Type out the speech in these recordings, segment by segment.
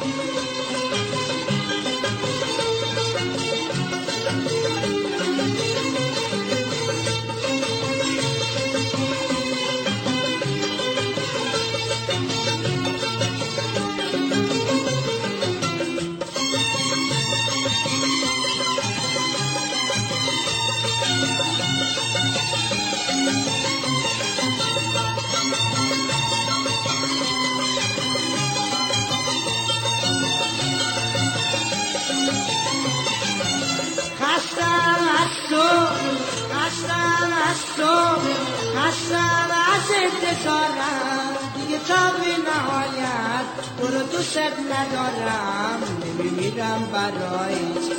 خستم از انتظارم دیگه تا به نهایت تو رو دوست ندارم نمیمیرم برای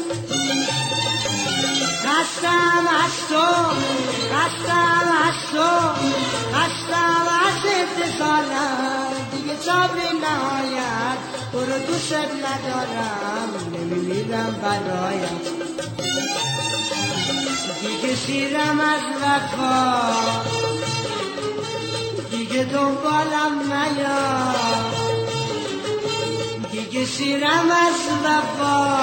خستم از تو خستم از انتظارم دیگه تا به نهایت تو رو دوست ندارم نمیمیرم برایت دیگه سیرم از وفا دیگه دنبالم نیا دیگه سیرم از وفا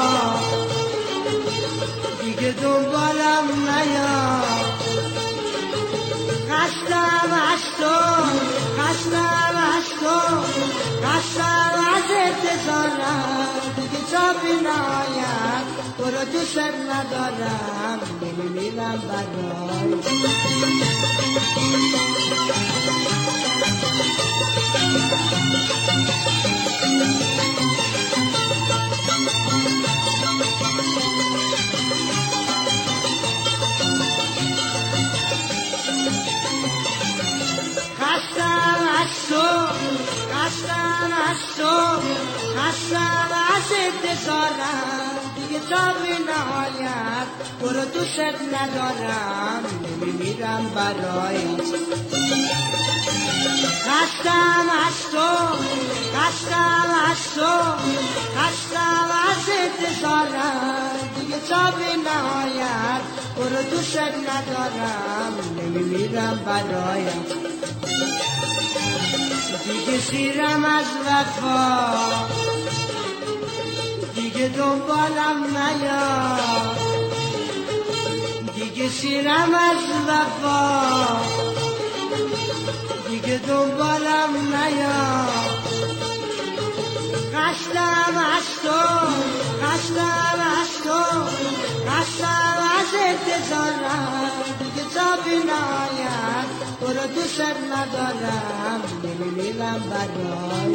دیگه دنبالم نیا خستم از تو خستم از انتظارم دیگه تا به نهایت تو رو دوست ندارم نمیمیرم برای خستم از انتظارم دیگه تا به نهایت تو رو دوست ندارم نمیمیرم برایت خستم از انتظارم دیگه تا به نهایت تو رو دوست ندارم نمیمیرم برایت دیگه سیرم از وفا دیگه دنبالم نیا دیگه سیرم از وفا دیگه دنبالم نیا خستم از انتظارم دیگه تا به نهایت تو رو دوست ندارم نمیمیرم برای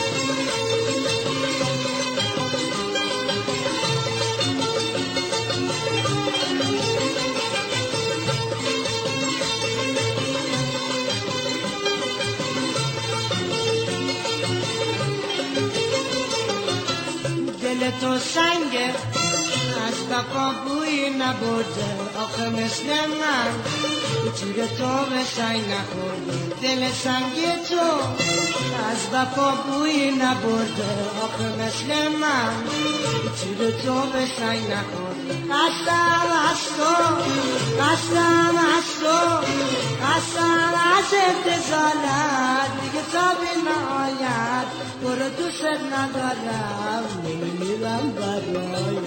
دل تو سنگه از وفا بوی نبرده آخه مثل من چیره تو به سنگ نخورده دل سنگی تو از وفا بوی نبرده آخه مثل من چیره تو به سنگ نخورده خستم از انتظارت دیگه تا به نهایت تو رو دوست ندارم نمیمیرم برای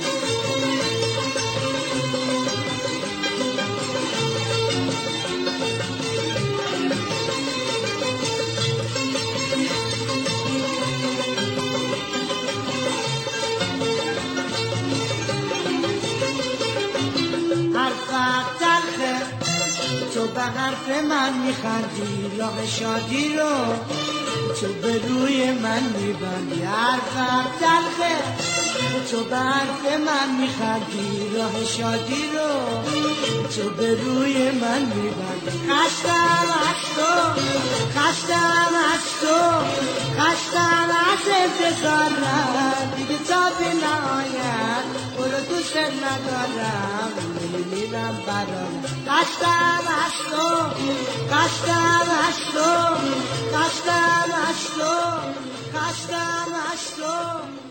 تو به حرف من میخندی راه شادی رو تو به روی من میبندی حرفم تلخه تو به حرف من میخندی راه شادی رو تو به روی من میبندی خستم از انتظارم دیگه تا به نهایت تو رو دوست ندارم نمیمیرم برام خستم از تو